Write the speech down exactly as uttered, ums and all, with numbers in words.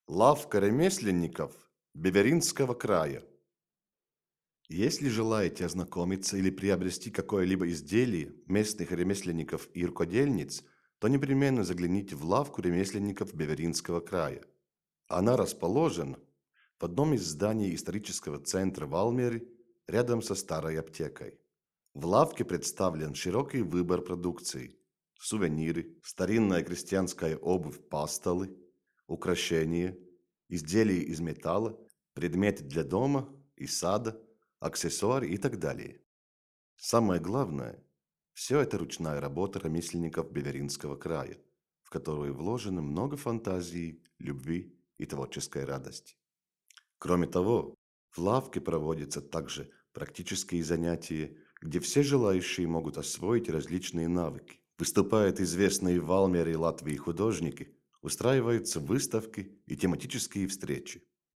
Лавка ремесленников Беверинского края. Если желаете ознакомиться или приобрести какое-либо изделие местных ремесленников и рукодельниц, то непременно загляните в лавку ремесленников Беверинского края. Она расположена в одном из зданий исторического центра Валмеры, рядом со старой аптекой. В лавке представлен широкий выбор продукции: сувениры, старинная крестьянская обувь, пастолы, украшения, изделия из металла, предметы для дома и сада, аксессуары и так далее. Самое главное, все это ручная работа ремесленников Беверинского края, в которую вложено много фантазии, любви и творческой радости. Кроме того, в лавке проводятся также практические занятия, где все желающие могут освоить различные навыки. Выступают известные в Валмере и Латвии художники, устраиваются выставки и тематические встречи.